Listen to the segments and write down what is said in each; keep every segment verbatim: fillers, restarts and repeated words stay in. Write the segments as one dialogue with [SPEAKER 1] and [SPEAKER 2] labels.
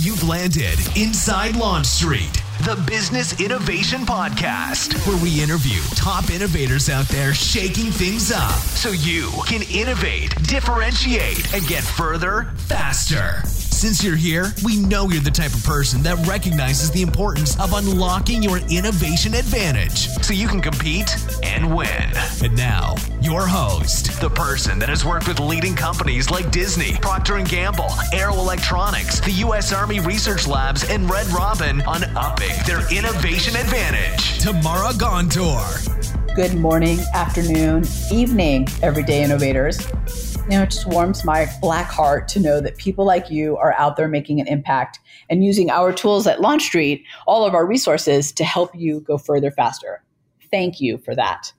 [SPEAKER 1] You've landed inside Launch Street, the Business Innovation Podcast, where we interview top innovators out there shaking things up so you can innovate, differentiate, and get further faster. Since you're here, we know you're the type of person that recognizes the importance of unlocking your innovation advantage so you can compete and win. And now, your host, the person that has worked with leading companies like Disney, Procter and Gamble, Aero Electronics, the U S Army Research Labs, and Red Robin on upping their innovation advantage, Tamara Gontor.
[SPEAKER 2] Good morning, afternoon, evening, everyday innovators. You know, it just warms my black heart to know that people like you are out there making an impact and using our tools at Launch Street, all of our resources to help you go further faster. Thank you for that.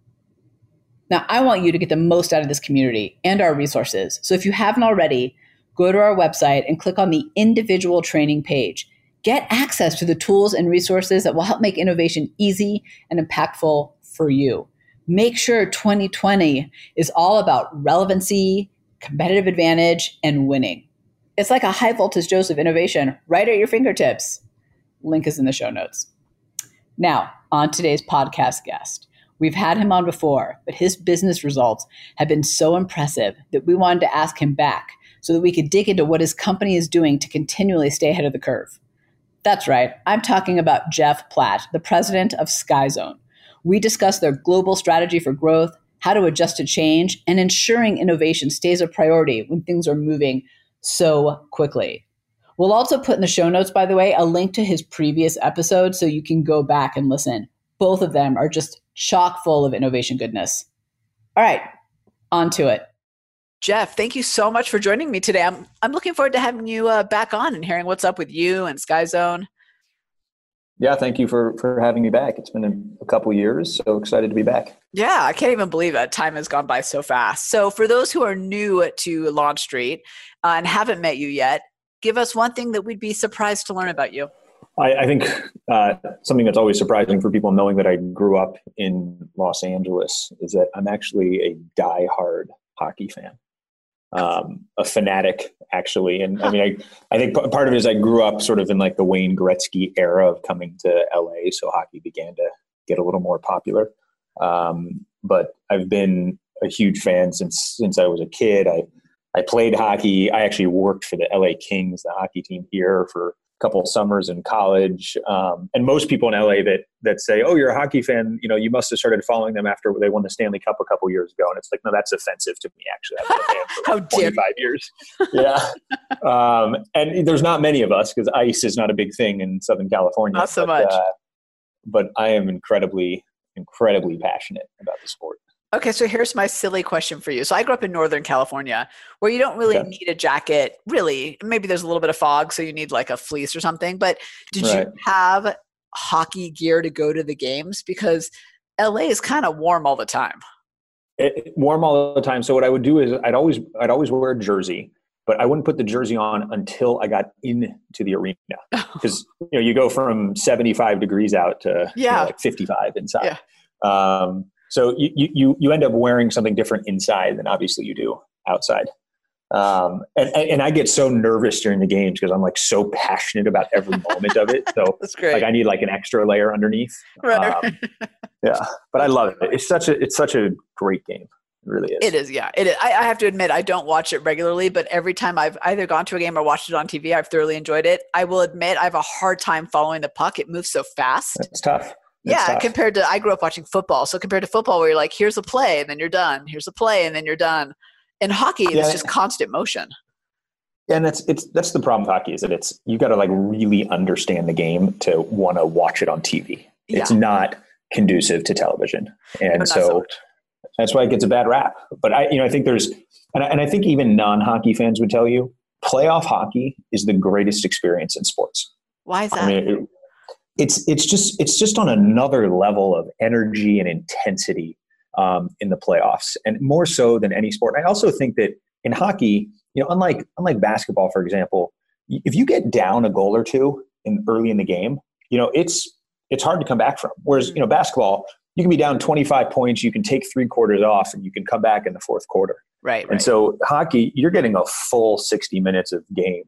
[SPEAKER 2] Now, I want you to get the most out of this community and our resources. So if you haven't already, go to our website and click on the individual training page. Get access to the tools and resources that will help make innovation easy and impactful for you. Make sure twenty twenty is all about relevancy, competitive advantage, and winning. It's like a high voltage dose of innovation right at your fingertips. Link is in the show notes. Now, on today's podcast guest. We've had him on before, but his business results have been so impressive that we wanted to ask him back so that we could dig into what his company is doing to continually stay ahead of the curve. That's right. I'm talking about Jeff Platt, the president of SkyZone. We discuss their global strategy for growth, how to adjust to change, and ensuring innovation stays a priority when things are moving so quickly. We'll also put in the show notes, by the way, a link to his previous episode so you can go back and listen. Both of them are just chock full of innovation goodness. All right, on to it. Jeff, thank you so much for joining me today. I'm I'm looking forward to having you uh, back on and hearing what's up with you and SkyZone.
[SPEAKER 3] Yeah, thank you for, for having me back. It's been a, a couple years, so excited to be back.
[SPEAKER 2] Yeah, I can't even believe it. Time has gone by so fast. So for those who are new to Launch Street uh, and haven't met you yet, give us one thing that we'd be surprised to learn about you.
[SPEAKER 3] I, I think uh, something that's always surprising for people knowing that I grew up in Los Angeles is that I'm actually a diehard hockey fan. Um, a fanatic, actually. And I mean, I, I think p- part of it is I grew up sort of in like the Wayne Gretzky era of coming to L A. So hockey began to get a little more popular. Um, but I've been a huge fan since, since I was a kid. I, I played hockey. I actually worked for the L A Kings, the hockey team here, for couple of summers in college. Um, and most people in L A that that say, oh, you're a hockey fan, you know, you must have started following them after they won the Stanley Cup a couple years ago. And it's like, no, that's offensive to me, actually. I've been a fan for
[SPEAKER 2] How
[SPEAKER 3] twenty-five years. Yeah. Um, and there's not many of us because ice is not a big thing in Southern California.
[SPEAKER 2] Not so
[SPEAKER 3] but,
[SPEAKER 2] much.
[SPEAKER 3] Uh, but I am incredibly, incredibly passionate about the sport.
[SPEAKER 2] Okay, so here's my silly question for you. So I grew up in Northern California where you don't really
[SPEAKER 3] Okay.
[SPEAKER 2] need a jacket, really. Maybe there's a little bit of fog, so you need like a fleece or something. But did
[SPEAKER 3] Right.
[SPEAKER 2] you have hockey gear to go to the games? Because L A is kind of warm all the time.
[SPEAKER 3] It, it- warm all the time. So what I would do is I'd always, I'd always wear a jersey, but I wouldn't put the jersey on until I got into the arena because, you know, you go from seventy-five degrees out to you know,
[SPEAKER 2] Yeah.
[SPEAKER 3] like fifty-five inside. Yeah. Um, So you, you, you end up wearing something different inside than obviously you do outside. Um, and, and I get so nervous during the games because I'm like so passionate about every moment of it. So
[SPEAKER 2] That's great.
[SPEAKER 3] like I need like an extra layer underneath.
[SPEAKER 2] Right.
[SPEAKER 3] Um, yeah, but I love it. It's such a, it's such a great game. It really is.
[SPEAKER 2] It is, yeah. It is. I, I have to admit, I don't watch it regularly, but every time I've either gone to a game or watched it on T V, I've thoroughly enjoyed it. I will admit I have a hard time following the puck. It moves so fast.
[SPEAKER 3] It's tough. It's
[SPEAKER 2] Yeah,
[SPEAKER 3] tough.
[SPEAKER 2] compared to, I grew up watching football. So compared to football where you're like, here's a play and then you're done. Here's a play and then you're done. In hockey, it's
[SPEAKER 3] Yeah.
[SPEAKER 2] just constant motion.
[SPEAKER 3] And that's it's that's the problem with hockey is that it's you got to like really understand the game to want to watch it on T V. It's
[SPEAKER 2] Yeah.
[SPEAKER 3] not conducive to television, and
[SPEAKER 2] No, not so
[SPEAKER 3] so
[SPEAKER 2] much.
[SPEAKER 3] that's why it gets a bad rap. But I, you know, I think there's, and I, and I think even non-hockey fans would tell you, playoff hockey is the greatest experience in sports.
[SPEAKER 2] Why is that?
[SPEAKER 3] I mean, it, it's it's just it's just on another level of energy and intensity um, in the playoffs, and more so than any sport. I also think that in hockey, you know, unlike unlike basketball, for example, if you get down a goal or two in early in the game, you know, it's it's hard to come back from. Whereas, you know, basketball, you can be down twenty-five points, you can take three quarters off, and you can come back in the fourth quarter.
[SPEAKER 2] Right, right.
[SPEAKER 3] And so hockey, you're getting a full sixty minutes of game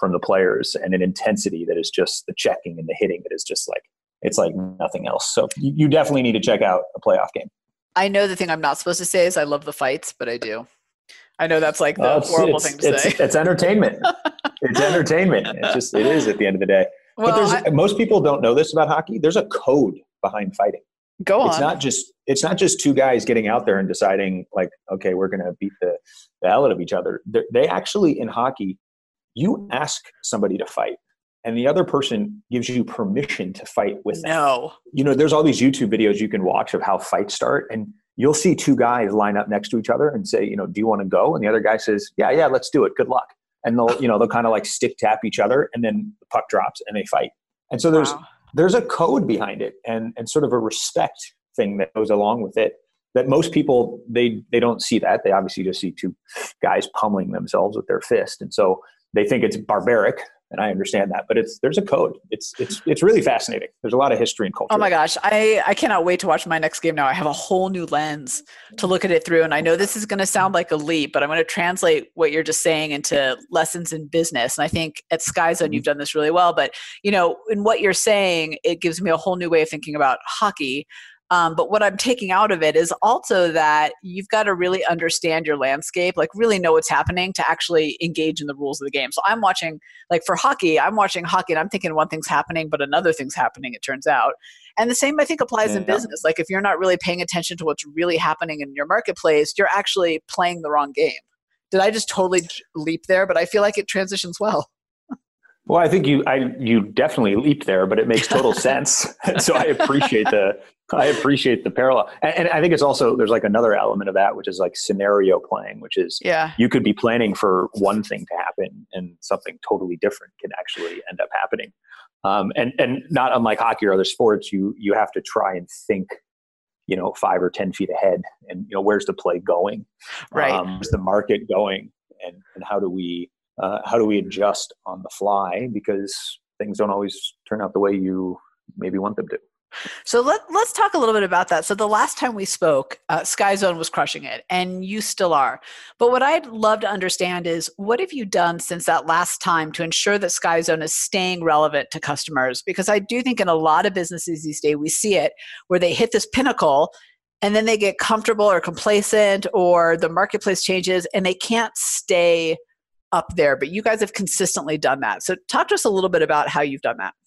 [SPEAKER 3] from the players and an intensity that is just the checking and the hitting that is just like, it's like nothing else. So you, you definitely need to check out a playoff game.
[SPEAKER 2] I know the thing I'm not supposed to say is I love the fights, but I do. I know that's like the
[SPEAKER 3] uh, it's,
[SPEAKER 2] horrible
[SPEAKER 3] it's,
[SPEAKER 2] thing to
[SPEAKER 3] it's,
[SPEAKER 2] say.
[SPEAKER 3] It's entertainment. It's entertainment. It's just, it is at the end of the day. Well, but there's, I, most people don't know this about hockey. There's a code behind fighting.
[SPEAKER 2] Go on.
[SPEAKER 3] It's not just, it's not just two guys getting out there and deciding like, okay, we're going to beat the, the hell out of each other. They're, they actually, in hockey, you ask somebody to fight and the other person gives you permission to fight with them.
[SPEAKER 2] No.
[SPEAKER 3] You know, there's all these YouTube videos you can watch of how fights start, and you'll see two guys line up next to each other and say, you know, do you want to go? And the other guy says, yeah, yeah, let's do it. Good luck. And they'll, you know, they'll kind of like stick tap each other, and then the puck drops and they fight. And so there's, wow. there's a code behind it, and, and sort of a respect thing that goes along with it that most people, they, they don't see that. They obviously just see two guys pummeling themselves with their fist. And so they think it's barbaric. And I understand that, but it's, there's a code. It's, it's, it's really fascinating. There's a lot of history and culture.
[SPEAKER 2] Oh my gosh. I, I cannot wait to watch my next game now. I have a whole new lens to look at it through. And I know this is going to sound like a leap, but I'm going to translate what you're just saying into lessons in business. And I think at Sky Zone, you've done this really well, but you know, in what you're saying, it gives me a whole new way of thinking about hockey. Um, but what I'm taking out of it is also that you've got to really understand your landscape, like really know what's happening to actually engage in the rules of the game. So I'm watching, like for hockey, I'm watching hockey and I'm thinking one thing's happening, but another thing's happening, it turns out. And the same, I think, applies yeah. in business. Like if you're not really paying attention to what's really happening in your marketplace, you're actually playing the wrong game. Did I just totally leap there? But I feel like it transitions well.
[SPEAKER 3] Well, I think you, I, you definitely leaped there, but it makes total sense. So I appreciate the, I appreciate the parallel. And, and I think it's also, there's like another element of that, which is like scenario playing, which is
[SPEAKER 2] yeah.
[SPEAKER 3] you could be planning for one thing to happen and something totally different can actually end up happening. Um, and, and not unlike hockey or other sports, you, you have to try and think, you know, five or ten feet ahead and, you know, where's the play going?
[SPEAKER 2] Right.
[SPEAKER 3] Um, where's the market going? And, and how do we, Uh, how do we adjust on the fly, because things don't always turn out the way you maybe want them to.
[SPEAKER 2] So let, let's talk a little bit about that. So the last time we spoke, uh, Sky Zone was crushing it, and you still are. But what I'd love to understand is, what have you done since that last time to ensure that Sky Zone is staying relevant to customers? Because I do think in a lot of businesses these days, we see it where they hit this pinnacle and then they get comfortable or complacent, or the marketplace changes and they can't stay up there, but you guys have consistently done that. So talk to us a little bit about how you've done that.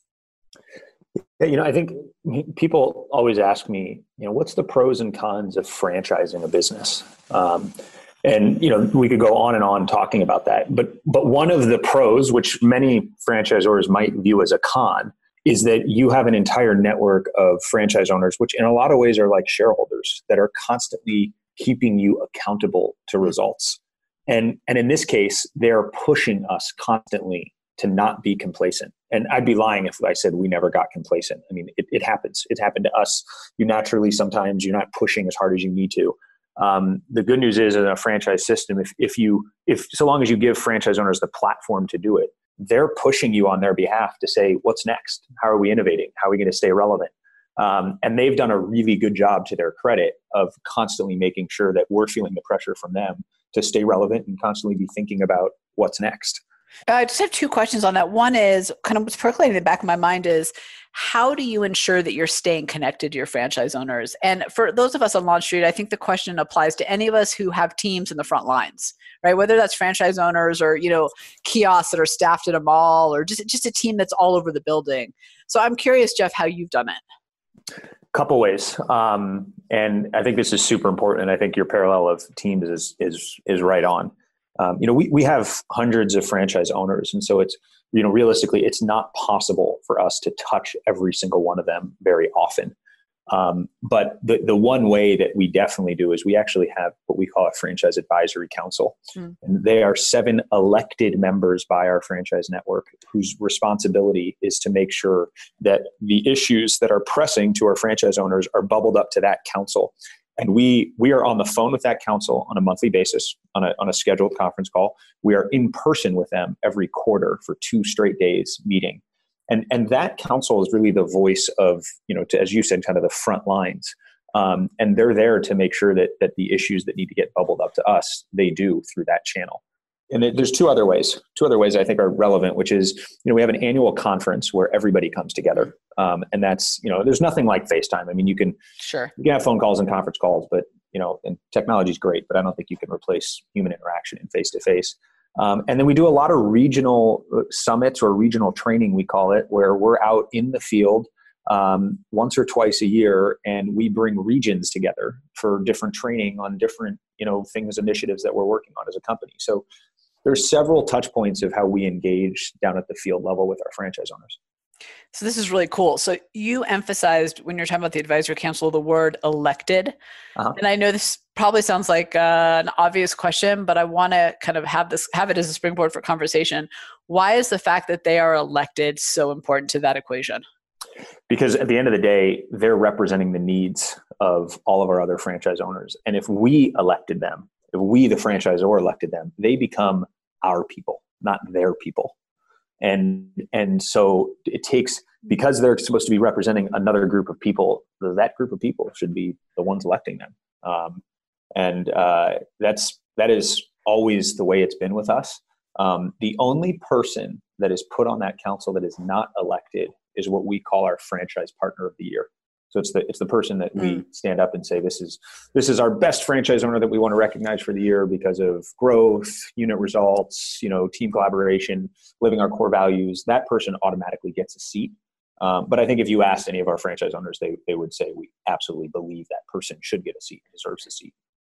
[SPEAKER 3] Yeah, you know, I think people always ask me, you know, what's the pros and cons of franchising a business? Um, and, you know, we could go on and on talking about that. But, but one of the pros, which many franchisors might view as a con, is that you have an entire network of franchise owners, which in a lot of ways are like shareholders that are constantly keeping you accountable to results. And, and in this case, they're pushing us constantly to not be complacent. And I'd be lying if I said we never got complacent. I mean, it, it happens. It happened to us. You naturally, sometimes you're not pushing as hard as you need to. Um, the good news is, in a franchise system, if, if you, if so long as you give franchise owners the platform to do it, they're pushing you on their behalf to say, what's next? How are we innovating? How are we going to stay relevant? Um, and they've done a really good job, to their credit, of constantly making sure that we're feeling the pressure from them to stay relevant and constantly be thinking about what's next.
[SPEAKER 2] I just have two questions on that. One is kind of what's percolating in the back of my mind is, how do you ensure that you're staying connected to your franchise owners? And for those of us on Launch Street, I think the question applies to any of us who have teams in the front lines, right? Whether that's franchise owners or, you know, kiosks that are staffed at a mall, or just, just a team that's all over the building. So I'm curious, Jeff, how you've done it.
[SPEAKER 3] Couple ways. Um, and I think this is super important. And I think your parallel of teams is, is, is right on. Um, you know, we, we have hundreds of franchise owners. And so it's, you know, realistically, it's not possible for us to touch every single one of them very often. Um, but the, the one way that we definitely do is we actually have what we call a franchise advisory council. Mm. And they are seven elected members by our franchise network, whose responsibility is to make sure that the issues that are pressing to our franchise owners are bubbled up to that council. And we we are on the phone with that council on a monthly basis, on a on a scheduled conference call. We are in person with them every quarter for two straight days meeting. And and that council is really the voice of, you know, to, as you said, kind of the front lines. Um, and they're there to make sure that that the issues that need to get bubbled up to us, they do through that channel. And it, there's two other ways. Two other ways I think are relevant, which is, you know, we have an annual conference where everybody comes together, um, and that's, you know, there's nothing like FaceTime. I mean, you can
[SPEAKER 2] sure
[SPEAKER 3] you can have phone calls and conference calls, but you know, and technology is great, but I don't think you can replace human interaction in face to face. And then we do a lot of regional summits or regional training, we call it, where we're out in the field um, once or twice a year, and we bring regions together for different training on different, you know, things, initiatives that we're working on as a company. So there's several touch points of how we engage down at the field level with our franchise owners.
[SPEAKER 2] So this is really cool. So you emphasized when you're talking about the advisory council, the word elected. Uh-huh. And I know this probably sounds like uh, an obvious question, but I want to kind of have this, have it as a springboard for conversation. Why is the fact that they are elected so important to that equation?
[SPEAKER 3] Because at the end of the day, they're representing the needs of all of our other franchise owners. And if we elected them, if we, the franchisor, elected them, they become our people, not their people. And and so it takes, because they're supposed to be representing another group of people, that group of people should be the ones electing them. Um, and uh, that's that is always the way it's been with us. Um, the only person that is put on that council that is not elected is what we call our franchise partner of the year. So it's the it's the person that we mm. stand up and say, this is this is our best franchise owner that we want to recognize for the year because of growth, unit results, you know, team collaboration, living our core values. That person automatically gets a seat. Um, but I think if you asked any of our franchise owners, they they would say we absolutely believe that person should get a seat, deserves a seat.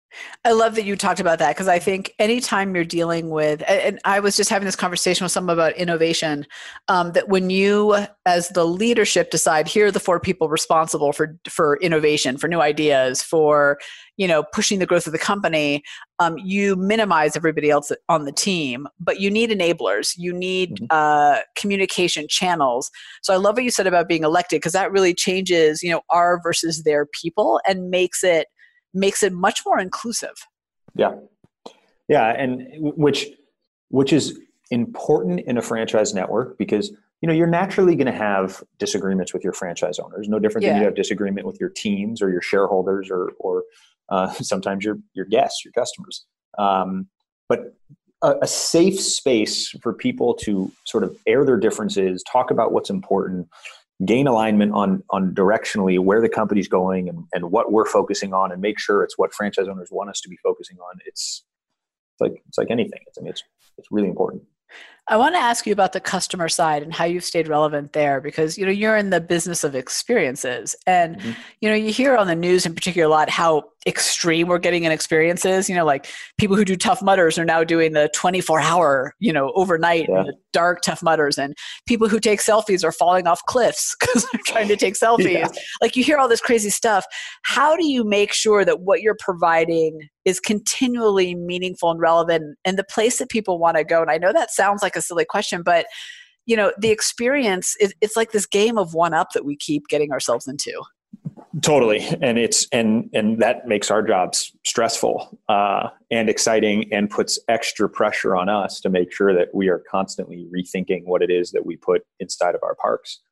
[SPEAKER 2] I love that you talked about that, because I think anytime you're dealing with, and I was just having this conversation with someone about innovation, um, that when you as the leadership decide, here are the four people responsible for, for innovation, for new ideas, for, you know, pushing the growth of the company, um, you minimize everybody else on the team, but you need enablers, you need mm-hmm. uh, communication channels. So I love what you said about being elected, because that really changes, you know, our versus their people and makes it makes it much more inclusive.
[SPEAKER 3] Yeah. Yeah. And which, which is important in a franchise network, because, you know, you're naturally going to have disagreements with your franchise owners, no different yeah. than you have disagreement with your teams or your shareholders or, or uh, sometimes your, your guests, your customers. Um, but a, a safe space for people to sort of air their differences, talk about what's important, gain alignment on on directionally where the company's going and, and what we're focusing on, and make sure it's what franchise owners want us to be focusing on. It's, it's like it's like anything. It's, I mean, it's it's really important.
[SPEAKER 2] I want to ask you about the customer side and how you've stayed relevant there, because, you know, you're in the business of experiences, and, mm-hmm. you know, you hear on the news in particular a lot how extreme we're getting in experiences, you know, like people who do Tough Mudders are now doing the twenty-four hour, you know, overnight, yeah. the dark Tough Mudders, and people who take selfies are falling off cliffs because they're trying to take selfies. Yeah. Like, you hear all this crazy stuff. How do you make sure that what you're providing is continually meaningful and relevant and the place that people want to go? And I know that sounds like a silly question, but, you know, the experience is, it's like this game of one up that we keep getting ourselves into.
[SPEAKER 3] Totally. And it's, and, and that makes our jobs stressful uh, and exciting, and puts extra pressure on us to make sure that we are constantly rethinking what it is that we put inside of our parks.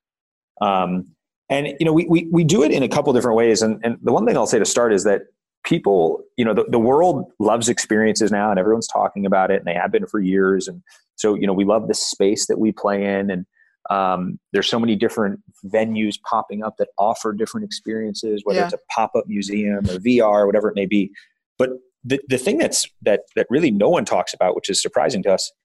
[SPEAKER 3] Um, and, you know, we, we, we do it in a couple different ways. And, and the one thing I'll say to start is that people, you know, the, the world loves experiences now, and everyone's talking about it, and they have been for years. And so, you know, we love the space that we play in, and um, there's so many different venues popping up that offer different experiences, whether yeah. it's a pop-up museum or V R, whatever it may be. But the, the thing that's, that, that really no one talks about, which is surprising to us,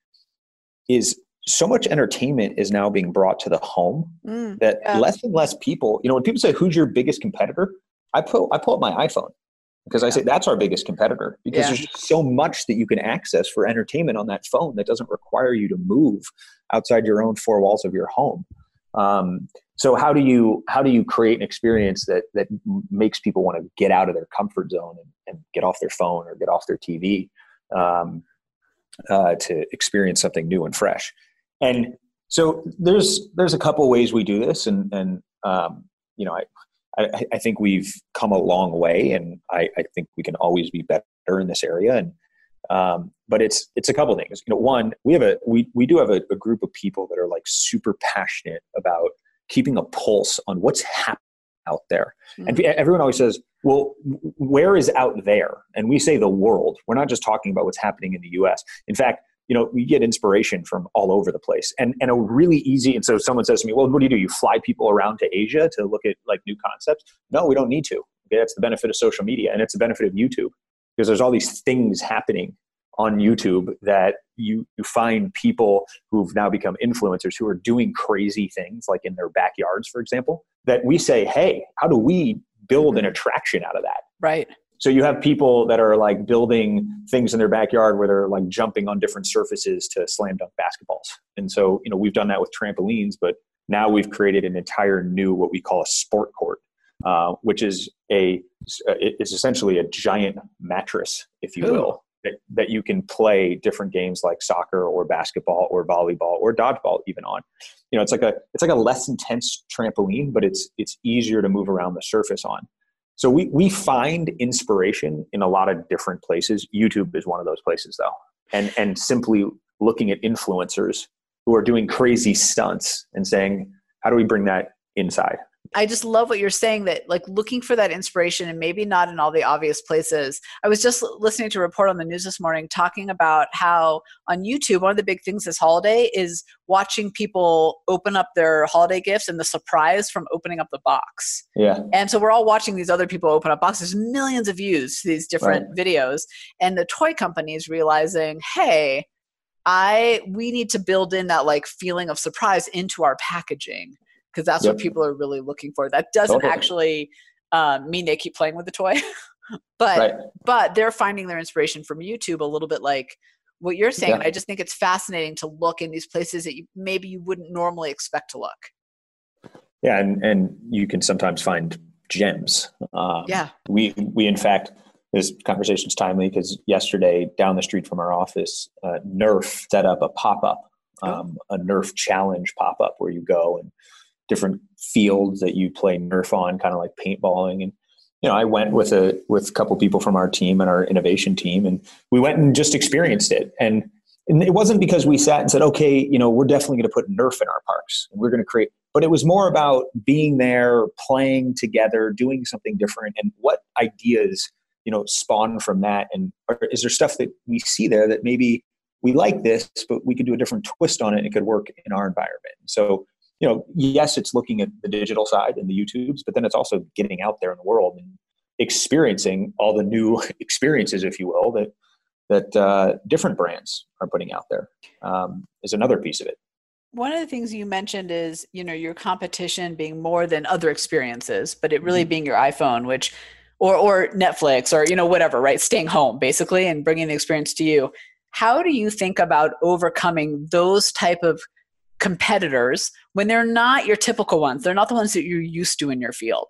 [SPEAKER 3] is so much entertainment is now being brought to the home mm, that yeah. less and less people, you know, when people say, who's your biggest competitor? I pull, I pull up my iPhone. Because I say that's our biggest competitor, because yeah. there's just so much that you can access for entertainment on that phone that doesn't require you to move outside your own four walls of your home. Um, so how do you how do you create an experience that that makes people want to get out of their comfort zone and, and get off their phone or get off their T V um, uh, to experience something new and fresh? And so there's there's a couple ways we do this, and and um, you know I. I, I think we've come a long way, and I, I think we can always be better in this area. And um, but it's it's a couple things. You know, one, we have a we we do have a, a group of people that are like super passionate about keeping a pulse on what's happening out there. Mm-hmm. And everyone always says, "Well, where is out there?" And we say the world. We're not just talking about what's happening in the U S. In fact, you know, we get inspiration from all over the place, and and a really easy. And so someone says to me, well, what do you do? You fly people around to Asia to look at like new concepts? No, we don't need to. Okay, that's the benefit of social media, and it's the benefit of YouTube, because there's all these things happening on YouTube that you you find people who've now become influencers who are doing crazy things like in their backyards, for example, that we say, hey, how do we build an attraction out of that?
[SPEAKER 2] Right.
[SPEAKER 3] So you have people that are like building things in their backyard where they're like jumping on different surfaces to slam dunk basketballs. And so, you know, we've done that with trampolines, but now we've created an entire new, what we call a sport court, uh, which is a, it's essentially a giant mattress, if you
[SPEAKER 2] Ooh.
[SPEAKER 3] will, that, that you can play different games like soccer or basketball or volleyball or dodgeball even on. You know, it's like a, it's like a less intense trampoline, but it's, it's easier to move around the surface on. So we, we find inspiration in a lot of different places. YouTube is one of those places though. And, and simply looking at influencers who are doing crazy stunts and saying, how do we bring that inside?
[SPEAKER 2] I just love what you're saying, that like looking for that inspiration and maybe not in all the obvious places. I was just listening to a report on the news this morning talking about how on YouTube, one of the big things this holiday is watching people open up their holiday gifts and the surprise from opening up the box.
[SPEAKER 3] Yeah.
[SPEAKER 2] And so we're all watching these other people open up boxes. There's millions of views to these different
[SPEAKER 3] Right.
[SPEAKER 2] videos. And the toy companies realizing, hey, I we need to build in that like feeling of surprise into our packaging, because that's
[SPEAKER 3] Yep.
[SPEAKER 2] what people are really looking for. That doesn't
[SPEAKER 3] Totally.
[SPEAKER 2] actually um, mean they keep playing with the toy, but
[SPEAKER 3] Right.
[SPEAKER 2] but they're finding their inspiration from YouTube a little bit like what you're saying.
[SPEAKER 3] Yeah.
[SPEAKER 2] And I just think it's fascinating to look in these places that you maybe you wouldn't normally expect to look.
[SPEAKER 3] Yeah. And, and you can sometimes find gems. Um,
[SPEAKER 2] Yeah.
[SPEAKER 3] We, we, in fact, this conversation's timely because yesterday down the street from our office, uh, Nerf set up a pop-up, um, a Nerf challenge pop-up where you go and different fields that you play Nerf on, kind of like paintballing. And, you know, I went with a, with a couple people from our team and our innovation team, and we went and just experienced it. And, and it wasn't because we sat and said, okay, you know, we're definitely going to put Nerf in our parks and we're going to create, but it was more about being there, playing together, doing something different, and what ideas, you know, spawn from that. And or is there stuff that we see there that maybe we like this, but we could do a different twist on it and it could work in our environment? So, you know, yes, it's looking at the digital side and the YouTubes, but then it's also getting out there in the world and experiencing all the new experiences, if you will, that that uh, different brands are putting out there, um, is another piece of it.
[SPEAKER 2] One of the things you mentioned is, you know, your competition being more than other experiences, but it really mm-hmm. being your iPhone, which, or or Netflix, or, you know, whatever, right? Staying home basically and bringing the experience to you. How do you think about overcoming those type of competitors when they're not your typical ones? They're not the ones that you're used to in your field.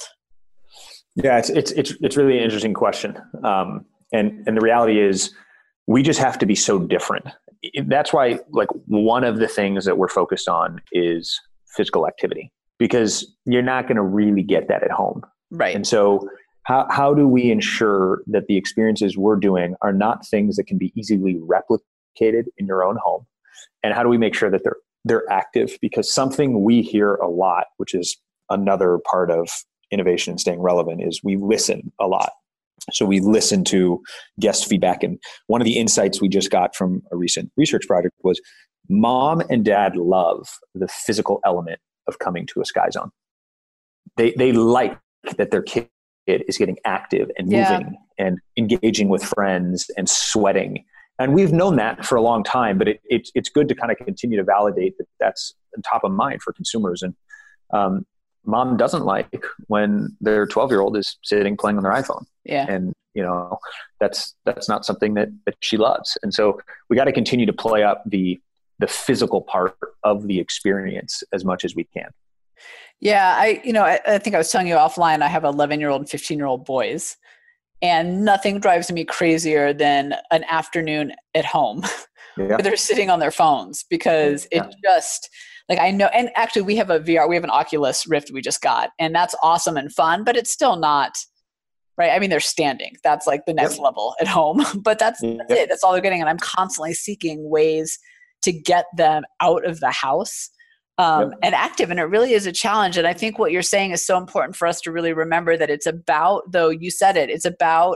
[SPEAKER 3] Yeah, it's it's it's it's really an interesting question, um, and and the reality is, we just have to be so different. That's why, like, one of the things that we're focused on is physical activity, because you're not going to really get that at home,
[SPEAKER 2] right?
[SPEAKER 3] And so, how how do we ensure that the experiences we're doing are not things that can be easily replicated in your own home, and how do we make sure that they're they're active? Because something we hear a lot, which is another part of innovation and staying relevant, is we listen a lot. So we listen to guest feedback. And one of the insights we just got from a recent research project was mom and dad love the physical element of coming to a Sky Zone. They, they like that their kid is getting active and moving yeah. and engaging with friends and sweating. And we've known that for a long time, but it, it, it's good to kind of continue to validate that that's top of mind for consumers. And um, mom doesn't like when their twelve-year-old is sitting playing on their iPhone.
[SPEAKER 2] Yeah.
[SPEAKER 3] And, you know, that's that's not something that, that she loves. And so we got to continue to play up the the physical part of the experience as much as we can.
[SPEAKER 2] Yeah, I you know, I, I think I was telling you offline, I have eleven-year-old and fifteen-year-old boys. And nothing drives me crazier than an afternoon at home yeah. where they're sitting on their phones, because yeah. it just, like, I know, and actually we have a V R, we have an Oculus Rift we just got, and that's awesome and fun, but it's still not, right? I mean, they're standing. That's like the next yep. level at home, but that's, that's yep. it. That's all they're getting. And I'm constantly seeking ways to get them out of the house um, yep. and active. And it really is a challenge. And I think what you're saying is so important for us to really remember, that it's about, though you said it, it's about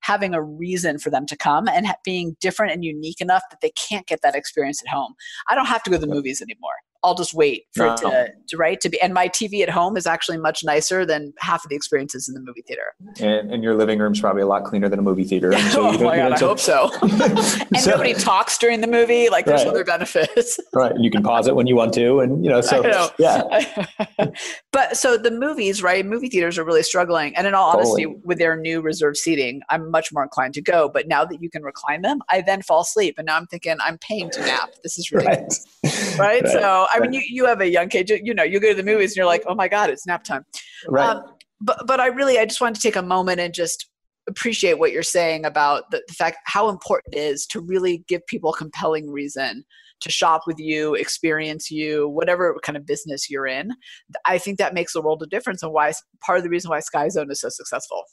[SPEAKER 2] having a reason for them to come and ha- being different and unique enough that they can't get that experience at home. I don't have to go to the movies anymore. I'll just wait for no. it to, to, right, to be. And my T V at home is actually much nicer than half of the experiences in the movie theater.
[SPEAKER 3] And, and your living room's probably a lot cleaner than a movie theater. And so
[SPEAKER 2] oh my God, I hope so. and
[SPEAKER 3] so,
[SPEAKER 2] nobody talks during the movie. Like there's
[SPEAKER 3] right.
[SPEAKER 2] other benefits.
[SPEAKER 3] Right. And you can pause it when you want to. And, you know, so,
[SPEAKER 2] know.
[SPEAKER 3] yeah.
[SPEAKER 2] But so the movies, right, movie theaters are really struggling. And in all honesty,
[SPEAKER 3] totally.
[SPEAKER 2] with their new reserved seating, I'm much more inclined to go. But now that you can recline them, I then fall asleep. And now I'm thinking, I'm paying to nap. This is ridiculous. Right. right? right. So, I mean, you, you have a young kid, you, you know, you go to the movies and you're like, oh my God, it's nap time.
[SPEAKER 3] Right.
[SPEAKER 2] Um, but, but I really, I just wanted to take a moment and just appreciate what you're saying about the, the fact how important it is to really give people a compelling reason to shop with you, experience you, whatever kind of business you're in. I think that makes a world of difference, and why part of the reason why Sky Zone is so successful.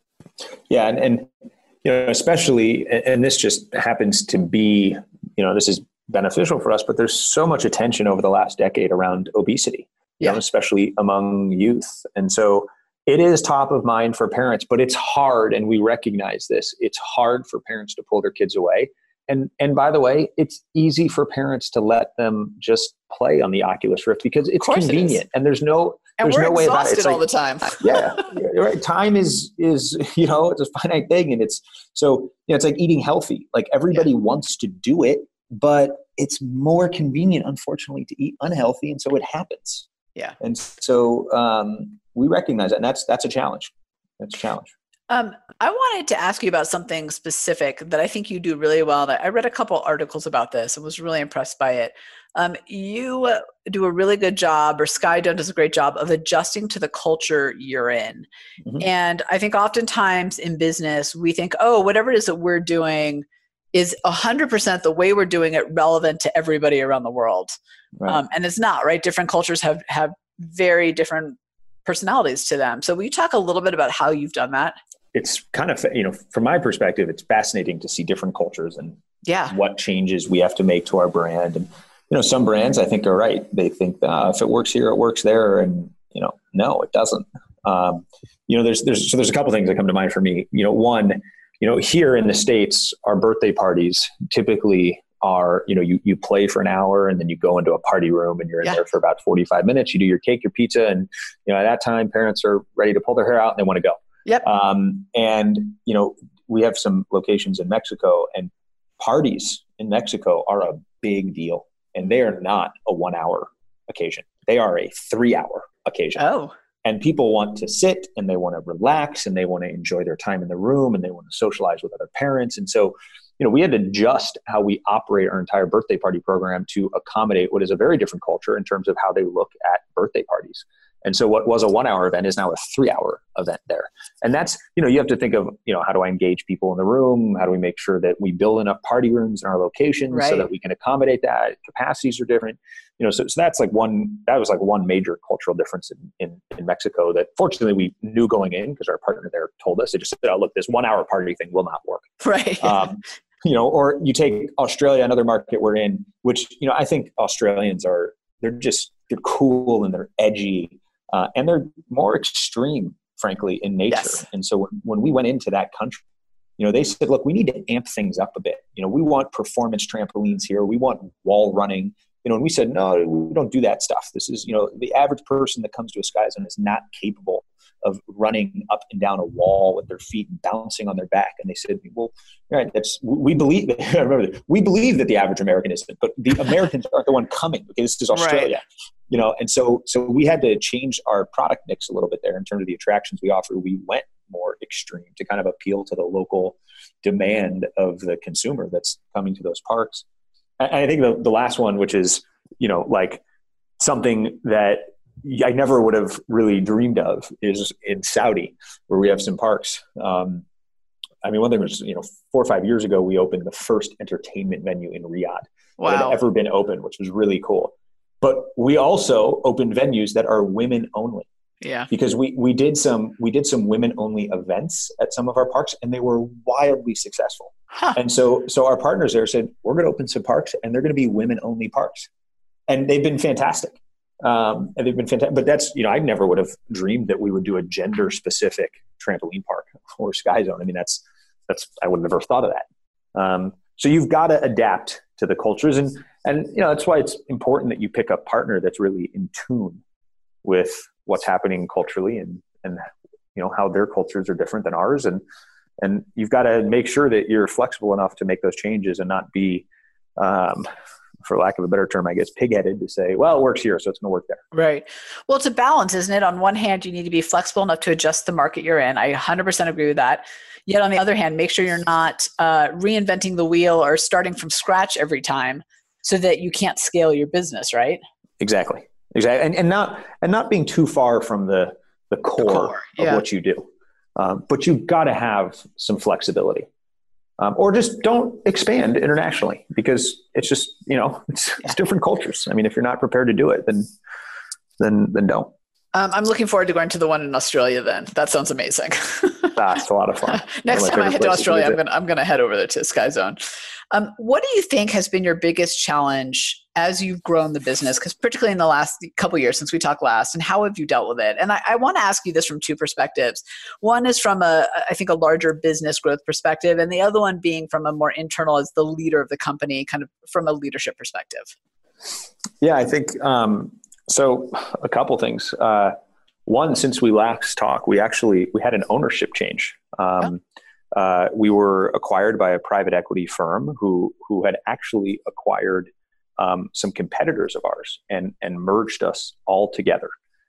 [SPEAKER 3] Yeah. And, and you know, especially, and this just happens to be, you know, this is beneficial for us, but there's so much attention over the last decade around obesity, you yeah. know, especially among youth. And so it is top of mind for parents, but it's hard. And we recognize this. It's hard for parents to pull their kids away. And, and by the way, it's easy for parents to let them just play on the Oculus Rift because it's convenient,
[SPEAKER 2] it
[SPEAKER 3] and there's no,
[SPEAKER 2] and
[SPEAKER 3] there's
[SPEAKER 2] we're
[SPEAKER 3] no way about it. It's
[SPEAKER 2] all
[SPEAKER 3] like,
[SPEAKER 2] the time.
[SPEAKER 3] yeah, right. Time is, is, you know, it's a finite thing. And it's, so, you know, it's like eating healthy. Like everybody yeah. wants to do it, but it's more convenient, unfortunately, to eat unhealthy. And so it happens.
[SPEAKER 2] Yeah.
[SPEAKER 3] And so um, we recognize that. And that's, that's a challenge. That's a challenge.
[SPEAKER 2] Um, I wanted to ask you about something specific that I think you do really well. That I read a couple articles about this and was really impressed by it. Um, you do a really good job, or Sky Zone does a great job of adjusting to the culture you're in. Mm-hmm. And I think oftentimes in business, we think, oh, whatever it is that we're doing is one hundred percent the way we're doing it relevant to everybody around the world. Right. Um, and it's not, right? Different cultures have, have very different personalities to them. So will you talk a little bit about how you've done that?
[SPEAKER 3] It's kind of, you know, from my perspective, it's fascinating to see different cultures and
[SPEAKER 2] yeah.
[SPEAKER 3] what changes we have to make to our brand. And, you know, some brands I think are right. They think uh, if it works here, it works there. And, you know, no, it doesn't. Um, you know, there's, there's, so there's a couple things that come to mind for me. You know, one, you know, here in the States, our birthday parties typically are, you know, you, you play for an hour and then you go into a party room and you're in yeah. there for about forty-five minutes. You do your cake, your pizza. And, you know, at that time, parents are ready to pull their hair out and they want to go.
[SPEAKER 2] Yep.
[SPEAKER 3] Um, and, you know, we have some locations in Mexico, and parties in Mexico are a big deal, and they are not a one hour occasion. They are a three hour occasion.
[SPEAKER 2] Oh.
[SPEAKER 3] And people want to sit and they want to relax and they want to enjoy their time in the room and they want to socialize with other parents. And so, you know, we had to adjust how we operate our entire birthday party program to accommodate what is a very different culture in terms of how they look at birthday parties. And so what was a one hour event is now a three hour event there. And that's, you know, you have to think of, you know, how do I engage people in the room? How do we make sure that we build enough party rooms in our locations right. so that we can accommodate that? Capacities are different, you know, so, so that's like one, that was like one major cultural difference in, in, in Mexico that fortunately we knew going in because our partner there told us. They just said, oh, look, this one hour party thing will not work.
[SPEAKER 2] Right.
[SPEAKER 3] Um, you know, or you take Australia, another market we're in, which, you know, I think Australians are, they're just, they're cool and they're edgy. Uh, and they're more extreme, frankly, in nature. Yes. And so when, when we went into that country, you know, they said, look, we need to amp things up a bit. You know, we want performance trampolines here. We want wall running. You know, and we said, no, we don't do that stuff. This is, you know, the average person that comes to a Sky Zone is not capable of running up and down a wall with their feet and bouncing on their back. And they said, well, right, that's, we believe, I remember that, we believe that the average American isn't, but the Americans aren't the one coming. Okay, this is Australia. Right. You know, and so so we had to change our product mix a little bit there in terms of the attractions we offer. We went more extreme to kind of appeal to the local demand of the consumer that's coming to those parks. And I think the, the last one, which is, you know, like something that I never would have really dreamed of, is in Saudi, where we have some parks. Um, I mean, one thing was, you know, four or five years ago, we opened the first entertainment venue in Riyadh
[SPEAKER 2] wow.
[SPEAKER 3] that had ever been opened, which was really cool. But we also opened venues that are women only.
[SPEAKER 2] Yeah.
[SPEAKER 3] Because we, we did some we did some women only events at some of our parks, and they were wildly successful.
[SPEAKER 2] Huh.
[SPEAKER 3] And so so our partners there said, we're going to open some parks, and they're going to be women only parks, and they've been fantastic. Um, and they've been fantastic. But that's, you know, I never would have dreamed that we would do a gender specific trampoline park or Sky Zone. I mean, that's that's, I would have never thought of that. Um, so you've got to adapt to the cultures, and, and, you know, that's why it's important that you pick a partner that's really in tune with what's happening culturally, and, and, you know, how their cultures are different than ours. And, and you've got to make sure that you're flexible enough to make those changes and not be, um, for lack of a better term, I guess, pig-headed to say, well, it works here, so it's going to work there.
[SPEAKER 2] Right. Well, it's a balance, isn't it? On one hand, you need to be flexible enough to adjust the market you're in. I one hundred percent agree with that. Yet on the other hand, make sure you're not uh, reinventing the wheel or starting from scratch every time so that you can't scale your business, right?
[SPEAKER 3] Exactly. Exactly. And, and not and not being too far from the, the core, the core yeah. of what you do. Um, but you've got to have some flexibility. Um, or just don't expand internationally, because it's just, you know, it's, yeah. it's different cultures. I mean, if you're not prepared to do it, then, then, then don't.
[SPEAKER 2] Um, I'm looking forward to going to the one in Australia then. That sounds amazing.
[SPEAKER 3] That's a lot of fun.
[SPEAKER 2] Next time I head to Australia, I'm going I'm going to head over there to Sky Zone. Um, what do you think has been your biggest challenge as you've grown the business? Because particularly in the last couple of years since we talked last, and how have you dealt with it? And I, I want to ask you this from two perspectives. One is from a, I think, a larger business growth perspective, and the other one being from a more internal, as the leader of the company, kind of from a leadership perspective.
[SPEAKER 3] Yeah, I think um, so. A couple things. Uh, one, since we last talked, we actually we had an ownership change. Um, yeah. Uh, we were acquired by a private equity firm who who had actually acquired um, some competitors of ours and and merged us all together,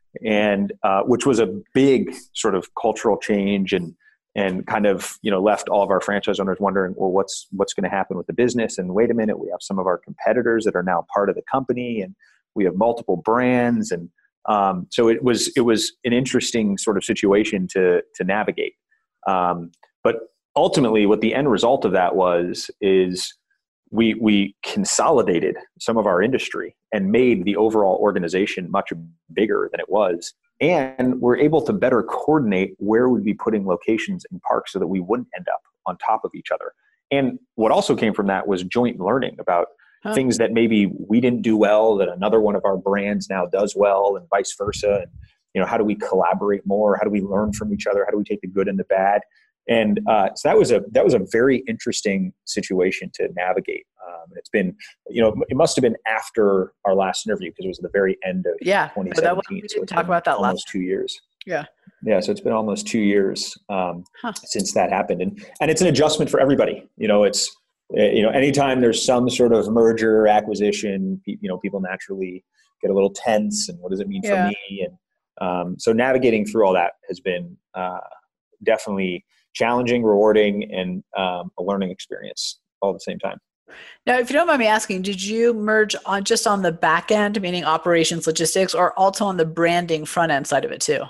[SPEAKER 3] and uh, which was a big sort of cultural change, and and kind of, you know, left all of our franchise owners wondering, well, what's what's going to happen with the business? And wait a minute, we have some of our competitors that are now part of the company, and we have multiple brands, and um, so it was it was an interesting sort of situation to to navigate, um, but. Ultimately, what the end result of that was is we we consolidated some of our industry and made the overall organization much bigger than it was, and we're able to better coordinate where we'd be putting locations in parks so that we wouldn't end up on top of each other. And what also came from that was joint learning about huh. things that maybe we didn't do well that another one of our brands now does well, and vice versa. And, you know, how do we collaborate more? How do we learn from each other? How do we take the good and the bad? And uh, so that was a that was a very interesting situation to navigate. Um, it's been, you know, it must have been after our last interview, because it was at the very end of
[SPEAKER 2] yeah,
[SPEAKER 3] twenty seventeen.
[SPEAKER 2] We didn't so talk about that
[SPEAKER 3] almost
[SPEAKER 2] last
[SPEAKER 3] two years.
[SPEAKER 2] Yeah,
[SPEAKER 3] yeah. So it's been almost two years um,
[SPEAKER 2] huh.
[SPEAKER 3] since that happened, and and it's an adjustment for everybody. You know, it's you know, anytime there's some sort of merger, acquisition, you know, people naturally get a little tense, and what does it mean
[SPEAKER 2] yeah.
[SPEAKER 3] for me? And um, so navigating through all that has been uh, definitely challenging, rewarding, and um, a learning experience all at the same time.
[SPEAKER 2] Now, if you don't mind me asking, did you merge on just on the back end, meaning operations, logistics, or also on the branding front end side of it too?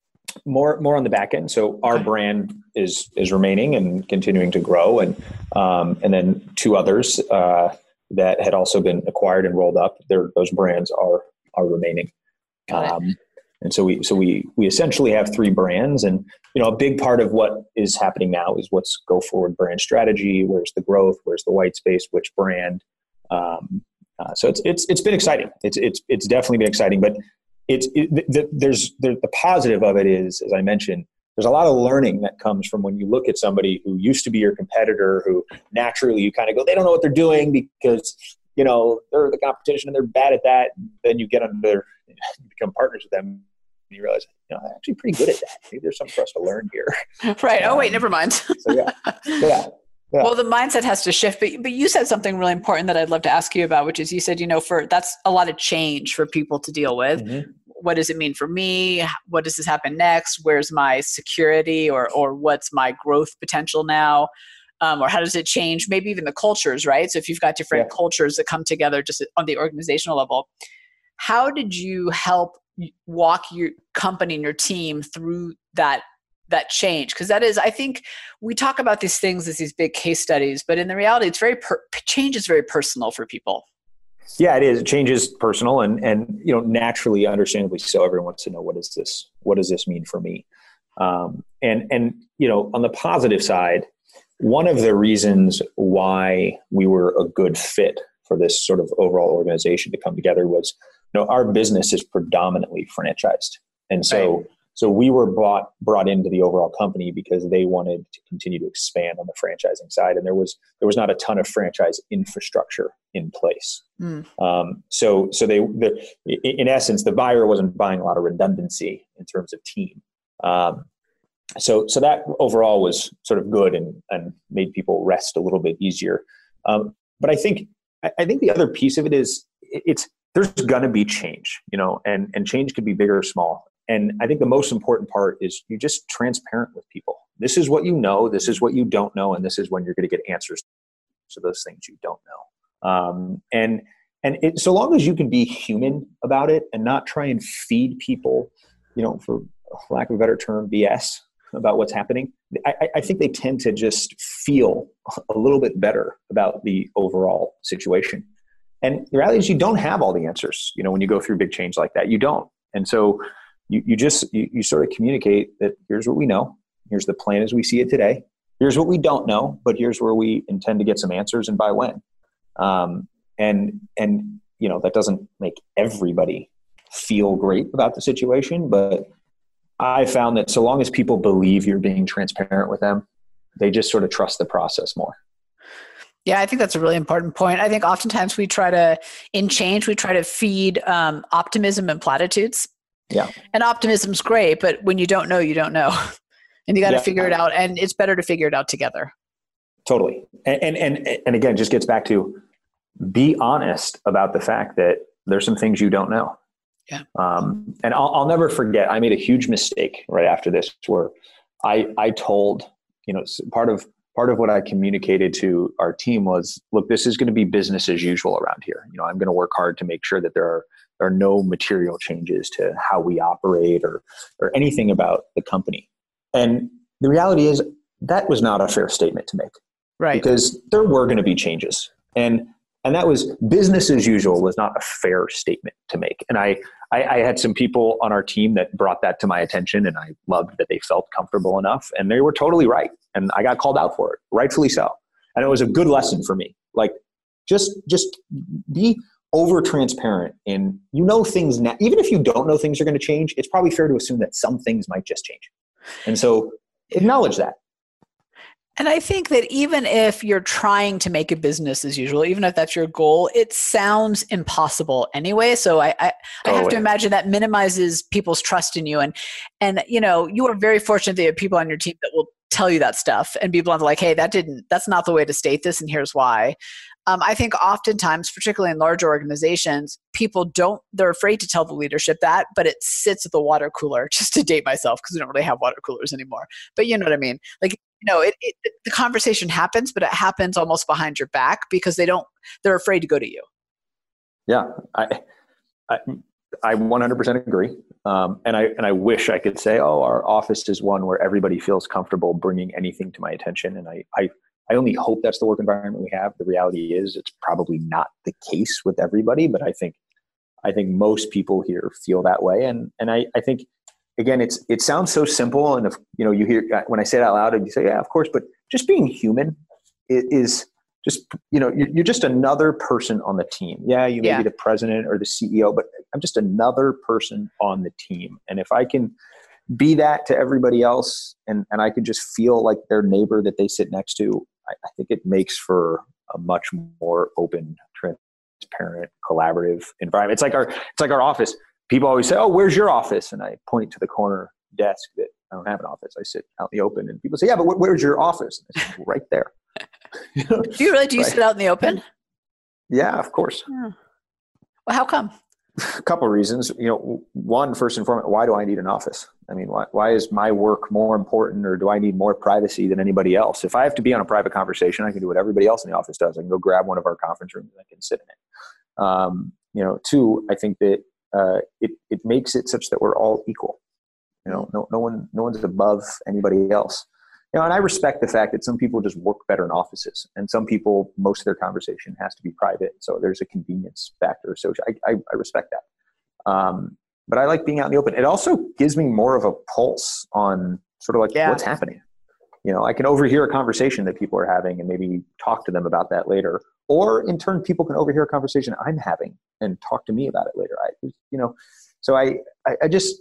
[SPEAKER 3] More, more on the back end. So our okay. brand is is remaining and continuing to grow, and um, and then two others uh, that had also been acquired and rolled up. Those brands are are remaining.
[SPEAKER 2] Got
[SPEAKER 3] um,
[SPEAKER 2] it.
[SPEAKER 3] And so we so we we essentially have three brands, and you know, a big part of what is happening now is what's go forward brand strategy. Where's the growth? Where's the white space? Which brand? Um, uh, so it's it's it's been exciting. It's it's it's definitely been exciting. But it's it, the, there's the, the positive of it is, as I mentioned, there's a lot of learning that comes from when you look at somebody who used to be your competitor, who naturally you kind of go, they don't know what they're doing because, you know, they're the competition and they're bad at that. And then you get under their, you become partners with them, and you realize, you know, I'm actually pretty good at that. Maybe there's something for us to learn here.
[SPEAKER 2] Right. Oh,
[SPEAKER 3] um,
[SPEAKER 2] wait, never mind.
[SPEAKER 3] so yeah, yeah. Yeah.
[SPEAKER 2] Well, the mindset has to shift, but but you said something really important that I'd love to ask you about, which is you said, you know, for that's a lot of change for people to deal with. Mm-hmm. What does it mean for me? What does this happen next? Where's my security, or or what's my growth potential now? Um, or how does it change? Maybe even the cultures, right? So if you've got different yeah. cultures that come together just on the organizational level, how did you help walk your company and your team through that that change? Because that is, I think we talk about these things as these big case studies, but in the reality, it's very per- change is very personal for people.
[SPEAKER 3] Yeah, it is. Change is personal, and and you know, naturally, understandably so. Everyone wants to know, what is this? What does this mean for me? Um, and and you know, on the positive side, one of the reasons why we were a good fit for this sort of overall organization to come together was, you know, our business is predominantly franchised, and so. Right. So we were brought brought into the overall company because they wanted to continue to expand on the franchising side, and there was there was not a ton of franchise infrastructure in place. Mm. Um, so so they, the, in essence, the buyer wasn't buying a lot of redundancy in terms of team. Um, so so that overall was sort of good and and made people rest a little bit easier. Um, but I think I think the other piece of it is it's there's going to be change, you know, and and change could be big or small. And I think the most important part is you're just transparent with people. This is what you know, this is what you don't know, and this is when you're going to get answers to those things you don't know. Um, and and it, so long as you can be human about it and not try and feed people, you know, for lack of a better term, B S about what's happening, I, I think they tend to just feel a little bit better about the overall situation. And the reality is you don't have all the answers, you know, when you go through big change like that, you don't. And so You, you just, you, you sort of communicate that here's what we know. Here's the plan as we see it today. Here's what we don't know, but here's where we intend to get some answers and by when. Um, and, and, you know, that doesn't make everybody feel great about the situation, but I found that so long as people believe you're being transparent with them, they just sort of trust the process more.
[SPEAKER 2] Yeah, I think that's a really important point. I think oftentimes we try to, in change, we try to feed um, optimism and platitudes.
[SPEAKER 3] Yeah.
[SPEAKER 2] And optimism's great, but when you don't know, you don't know. And you got to yeah. figure it out. And it's better to figure it out together.
[SPEAKER 3] Totally. And, and, and, and again, just gets back to be honest about the fact that there's some things you don't know.
[SPEAKER 2] Yeah.
[SPEAKER 3] Um, and I'll, I'll never forget, I made a huge mistake right after this where I, I told, you know, part of, part of what I communicated to our team was, look, this is going to be business as usual around here. You know, I'm going to work hard to make sure that there are, there are no material changes to how we operate or, or anything about the company. And the reality is that was not a fair statement to make.
[SPEAKER 2] Right.
[SPEAKER 3] Because there were going to be changes. And and that was business as usual was not a fair statement to make. And I, I, I had some people on our team that brought that to my attention, and I loved that they felt comfortable enough, and they were totally right. And I got called out for it, rightfully so. And it was a good lesson for me. Like, just just be over transparent in, you know, things now. Even if you don't know things are going to change, it's probably fair to assume that some things might just change. And so acknowledge that.
[SPEAKER 2] And I think that even if you're trying to make a business as usual, even if that's your goal, it sounds impossible anyway. So I, I, I have to imagine that minimizes people's trust in you. And, and, you know, you are very fortunate that you have people on your team that will tell you that stuff and be blunt, like, hey, that didn't, that's not the way to state this. And here's why. Um, I think oftentimes, particularly in large organizations, people don't, they're afraid to tell the leadership that, but it sits at the water cooler, just to date myself, because we don't really have water coolers anymore. But you know what I mean? Like, you know, it, it, the conversation happens, but it happens almost behind your back because they don't, they're afraid to go to you.
[SPEAKER 3] Yeah, I, I, I one hundred percent agree. Um, and I, and I wish I could say, oh, our office is one where everybody feels comfortable bringing anything to my attention. And I, I, I only hope that's the work environment we have. The reality is it's probably not the case with everybody, but I think, I think most people here feel that way. And, and I, I think, again, it's, it sounds so simple. And if, you know, you hear, when I say it out loud and you say, yeah, of course, but just being human is just, you know, you're, you're just another person on the team. Yeah. You may yeah. be the president or the C E O, but I'm just another person on the team. And if I can be that to everybody else, and, and I could just feel like their neighbor that they sit next to, I, I think it makes for a much more open, transparent, collaborative environment. It's like our, it's like our office. People always say, oh, where's your office? And I point to the corner desk that I don't have an office. I sit out in the open, and people say, yeah, but wh- where's your office? And I say, right there.
[SPEAKER 2] Do you really, do you right. sit out in the open?
[SPEAKER 3] Yeah, of course.
[SPEAKER 2] Yeah. Well, how come?
[SPEAKER 3] A couple of reasons. You know, one, first and foremost, why do I need an office? I mean, why, why is my work more important, or do I need more privacy than anybody else? If I have to be on a private conversation, I can do what everybody else in the office does. I can go grab one of our conference rooms and I can sit in it. Um, you know, two, I think that uh, it, it makes it such that we're all equal. You know, no, no one, no one's above anybody else. You know, and I respect the fact that some people just work better in offices, and some people, most of their conversation has to be private. So there's a convenience factor. So I, I, I respect that. Um, but I like being out in the open. It also gives me more of a pulse on sort of like yeah. what's happening. You know, I can overhear a conversation that people are having and maybe talk to them about that later. Or in turn, people can overhear a conversation I'm having and talk to me about it later. I, you know, so I, I, I just,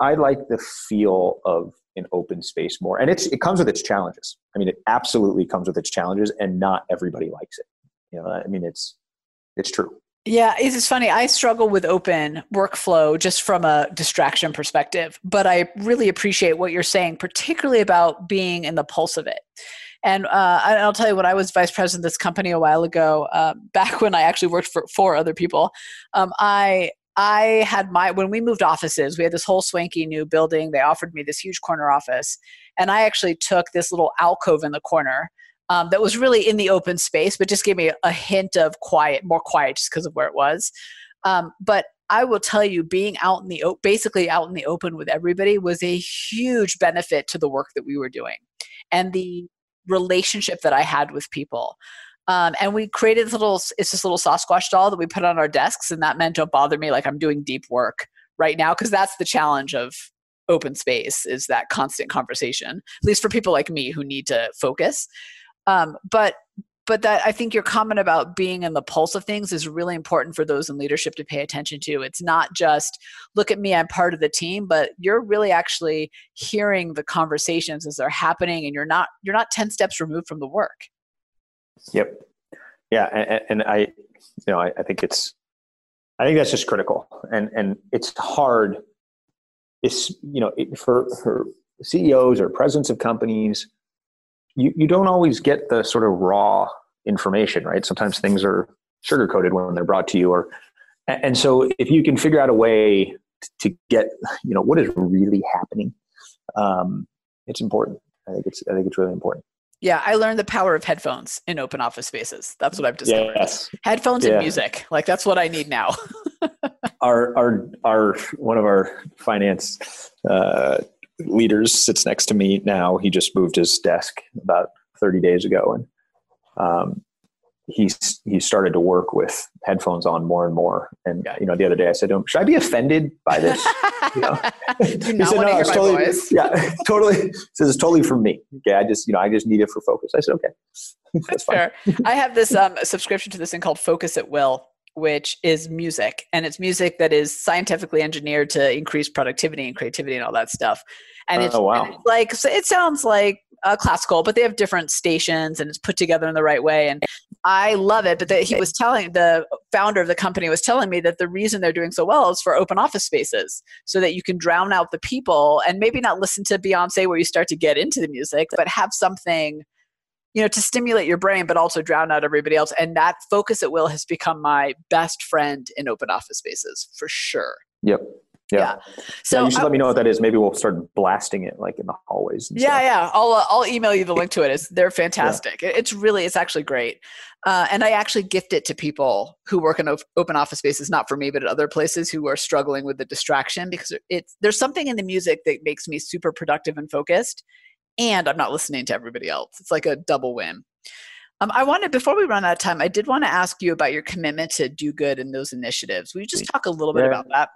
[SPEAKER 3] I like the feel of an open space more, and it's it comes with its challenges. I mean, it absolutely comes with its challenges, and not everybody likes it. You know, I mean, it's it's true.
[SPEAKER 2] Yeah, it's funny. I struggle with open workflow just from a distraction perspective, but I really appreciate what you're saying, particularly about being in the pulse of it. And uh, I'll tell you, when I was vice president of this company a while ago, uh, back when I actually worked for, for other people, um, I I had my, when we moved offices, we had this whole swanky new building. They offered me this huge corner office. And I actually took this little alcove in the corner um, that was really in the open space, but just gave me a hint of quiet, more quiet just because of where it was. Um, but I will tell you, being out in the, basically out in the open with everybody was a huge benefit to the work that we were doing and the relationship that I had with people. Um, and we created this little, it's this little Sasquatch doll that we put on our desks. And that meant don't bother me like I'm doing deep work right now. Cause that's the challenge of open space, is that constant conversation, at least for people like me who need to focus. Um, but, but that, I think your comment about being in the pulse of things is really important for those in leadership to pay attention to. It's not just look at me, I'm part of the team, but you're really actually hearing the conversations as they're happening, and you're not, you're not ten steps removed from the work.
[SPEAKER 3] Yep. Yeah. And, and I, you know, I, I think it's, I think that's just critical, and, and it's hard. It's, you know, it, for, for C E Os or presidents of companies, you, you don't always get the sort of raw information, right? Sometimes things are sugar coated when they're brought to you, or, and so if you can figure out a way to get, you know, what is really happening, um, it's important. I think it's, I think it's really important.
[SPEAKER 2] Yeah, I learned the power of headphones in open office spaces. That's what I've discovered.
[SPEAKER 3] Yes.
[SPEAKER 2] Headphones
[SPEAKER 3] yeah.
[SPEAKER 2] and music. Like, that's what I need now.
[SPEAKER 3] our, our, our, one of our finance uh, leaders sits next to me now. He just moved his desk about thirty days ago. And um, he's, he started to work with headphones on more and more. And, you know, the other day I said to him, should I be offended by this? You know?
[SPEAKER 2] Do not want to hear my
[SPEAKER 3] totally,
[SPEAKER 2] voice.
[SPEAKER 3] Yeah, totally. He says it's totally for me. Okay. I just, you know, I just need it for focus. I said, okay. That's,
[SPEAKER 2] That's
[SPEAKER 3] fine.
[SPEAKER 2] fair. I have this um, subscription to this thing called Focus at Will, which is music. And it's music that is scientifically engineered to increase productivity and creativity and all that stuff. And it's,
[SPEAKER 3] oh, wow.
[SPEAKER 2] and it's like, so it sounds like uh, classical, but they have different stations and it's put together in the right way. And I love it. But the, he was telling, the founder of the company was telling me that the reason they're doing so well is for open office spaces, so that you can drown out the people and maybe not listen to Beyonce where you start to get into the music, but have something, you know, to stimulate your brain, but also drown out everybody else. And that Focus at Will has become my best friend in open office spaces for sure.
[SPEAKER 3] Yep. Yeah.
[SPEAKER 2] yeah. So
[SPEAKER 3] yeah, you should
[SPEAKER 2] I,
[SPEAKER 3] let me know what that is. Maybe we'll start blasting it like in the hallways. And
[SPEAKER 2] yeah.
[SPEAKER 3] stuff.
[SPEAKER 2] Yeah. I'll, uh, I'll email you the link to it. It's, they're fantastic. Yeah. It's really, it's actually great. Uh, and I actually gift it to people who work in op- open office spaces, not for me, but at other places who are struggling with the distraction, because it's, there's something in the music that makes me super productive and focused. And I'm not listening to everybody else. It's like a double win. Um, I wanted, before we run out of time, I did want to ask you about your commitment to do good in those initiatives. Will you just talk a little bit
[SPEAKER 3] yeah.
[SPEAKER 2] about that?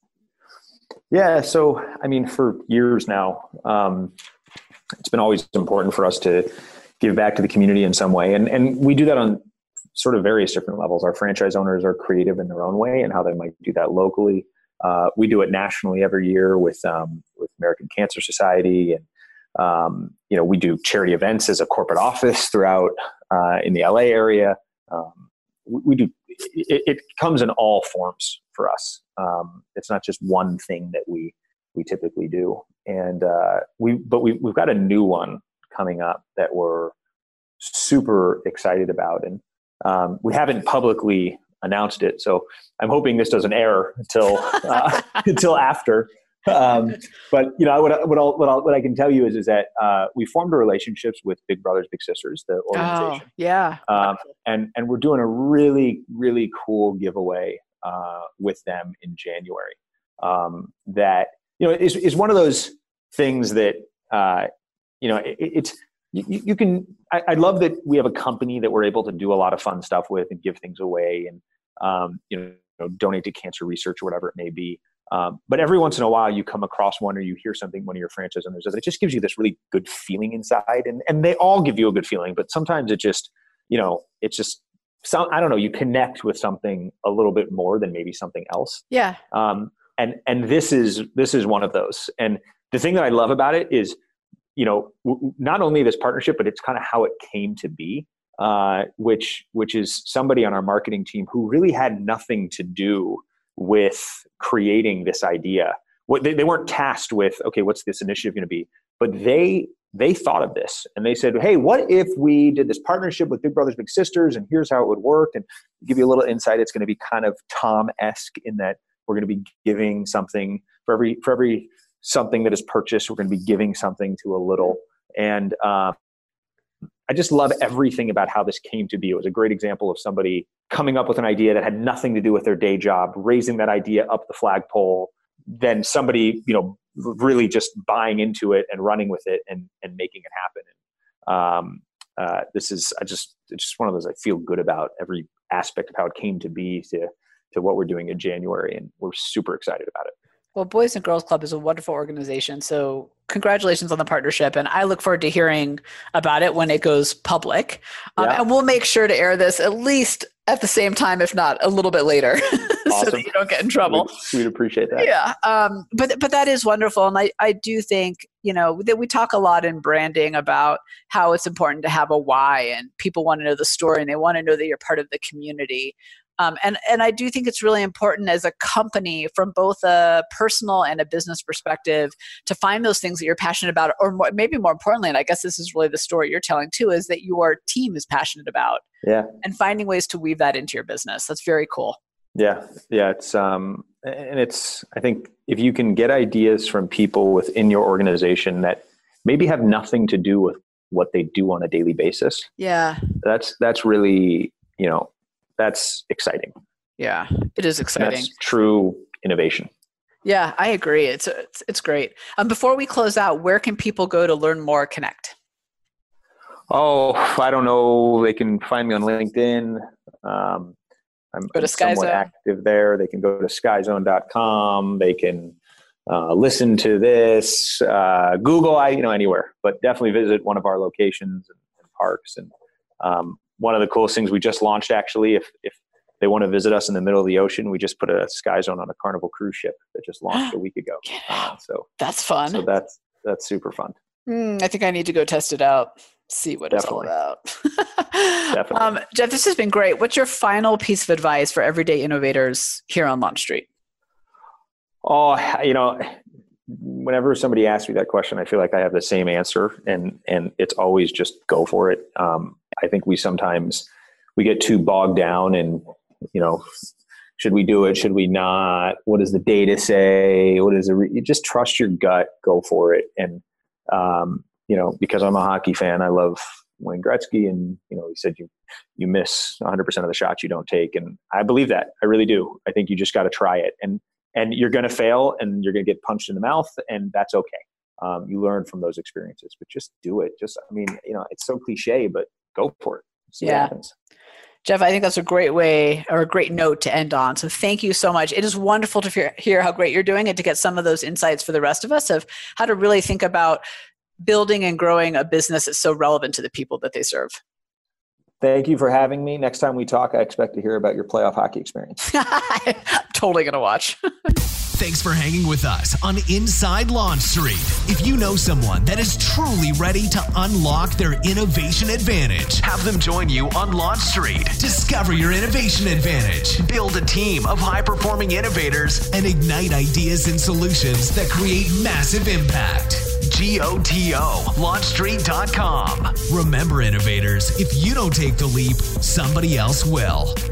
[SPEAKER 3] Yeah. So, I mean, for years now, um, it's been always important for us to give back to the community in some way. And, and we do that on sort of various different levels. Our franchise owners are creative in their own way and how they might do that locally. Uh, we do it nationally every year with, um, with American Cancer Society. And, um, you know, we do charity events as a corporate office throughout, uh, in the L A area. Um, we, we do, it, it comes in all forms for us. Um, it's not just one thing that we, we typically do. And, uh, we, but we, we've got a new one coming up that we're super excited about. And, um, we haven't publicly announced it. So I'm hoping this doesn't air until, uh, until after. Um, but you know, what, what, I'll, what, I'll, what I can tell you is, is that, uh, we formed a relationships with Big Brothers Big Sisters, the organization.
[SPEAKER 2] Oh, yeah.
[SPEAKER 3] Um, and, and we're doing a really, really cool giveaway, uh, with them in January. Um, that, you know, is, is one of those things that, uh, you know, it, it's, you, you can, I, I love that we have a company that we're able to do a lot of fun stuff with and give things away and, um, you know, donate to cancer research or whatever it may be. Um, but every once in a while you come across one or you hear something, one of your franchise owners does, it just gives you this really good feeling inside. And, and they all give you a good feeling, but sometimes it just, you know, it's just, some, I don't know, you connect with something a little bit more than maybe something else.
[SPEAKER 2] Yeah.
[SPEAKER 3] Um, and and this is this is one of those. And the thing that I love about it is, you know, w- not only this partnership, but it's kind of how it came to be, uh, which which is somebody on our marketing team who really had nothing to do with creating this idea. What they, they weren't tasked with, okay, what's this initiative going to be? But they they thought of this and they said, hey, what if we did this partnership with Big Brothers Big Sisters, and here's how it would work, and give you a little insight. It's going to be kind of Tom-esque in that we're going to be giving something for every for every something that is purchased. We're going to be giving something to a little. And uh, I just love everything about how this came to be. It was a great example of somebody coming up with an idea that had nothing to do with their day job, raising that idea up the flagpole, then somebody, you know, really just buying into it and running with it and, and making it happen. And, um, uh, this is, I just, it's just one of those I feel good about every aspect of how it came to be to, to what we're doing in January. And we're super excited about it.
[SPEAKER 2] Well, Boys and Girls Club is a wonderful organization. So congratulations on the partnership. And I look forward to hearing about it when it goes public. Um, yeah. And we'll make sure to air this at least at the same time, if not a little bit later, awesome. So that you don't get in trouble.
[SPEAKER 3] We'd, we'd appreciate that.
[SPEAKER 2] Yeah. Um, but, but that is wonderful. And I, I do think, you know, that we talk a lot in branding about how it's important to have a why, and people want to know the story and they want to know that you're part of the community. Um, and, and I do think it's really important as a company, from both a personal and a business perspective, to find those things that you're passionate about, or more, maybe more importantly, and I guess this is really the story you're telling too, is that your team is passionate about.
[SPEAKER 3] Yeah.
[SPEAKER 2] And finding ways to weave that into your business. That's very cool.
[SPEAKER 3] Yeah. Yeah. It's, um, and it's, I think if you can get ideas from people within your organization that maybe have nothing to do with what they do on a daily basis.
[SPEAKER 2] Yeah.
[SPEAKER 3] That's, that's really, you know, that's exciting.
[SPEAKER 2] Yeah, it is exciting.
[SPEAKER 3] That's true innovation.
[SPEAKER 2] Yeah, I agree. It's, it's, it's great. Um, before we close out, where can people go to learn more, connect?
[SPEAKER 3] Oh, I don't know. They can find me on LinkedIn. Um, I'm,
[SPEAKER 2] go to
[SPEAKER 3] I'm somewhat active there. They can go to sky zone dot com. They can uh, listen to this, uh, Google, I, you know, anywhere, but definitely visit one of our locations and, and parks. And um, one of the coolest things we just launched, actually, if, if they want to visit us in the middle of the ocean, we just put a Sky Zone on a Carnival cruise ship that just launched a week ago. Uh, so
[SPEAKER 2] that's fun.
[SPEAKER 3] So that's, that's super fun.
[SPEAKER 2] Mm, I think I need to go test it out. See what
[SPEAKER 3] Definitely.
[SPEAKER 2] It's all about.
[SPEAKER 3] Definitely.
[SPEAKER 2] Um, Jeff, this has been great. What's your final piece of advice for everyday innovators here on Launch Street?
[SPEAKER 3] Oh, you know, whenever somebody asks me that question, I feel like I have the same answer, and, and it's always just go for it. Um, I think we sometimes, we get too bogged down in, you know, should we do it? Should we not? What does the data say? What is it? Re- you just trust your gut, go for it. And, um, you know, because I'm a hockey fan, I love Wayne Gretzky, and, you know, he said, you, you miss one hundred percent of the shots you don't take. And I believe that. I really do. I think you just got to try it, and, and you're going to fail, and you're going to get punched in the mouth, and that's okay. Um, you learn from those experiences, but just do it. Just, I mean, you know, it's so cliche, but go for it. See
[SPEAKER 2] yeah.
[SPEAKER 3] what happens.
[SPEAKER 2] Jeff, I think that's a great way, or a great note to end on. So thank you so much. It is wonderful to hear, hear how great you're doing, and to get some of those insights for the rest of us of how to really think about building and growing a business that's so relevant to the people that they serve.
[SPEAKER 3] Thank you for having me. Next time we talk, I expect to hear about your playoff hockey experience.
[SPEAKER 2] I'm totally going to watch.
[SPEAKER 1] Thanks for hanging with us on Inside Launch Street. If you know someone that is truly ready to unlock their innovation advantage, have them join you on Launch Street. Discover your innovation advantage. Build a team of high-performing innovators and ignite ideas and solutions that create massive impact. G O T O, launch street dot com. Remember, innovators, if you don't take the leap, somebody else will.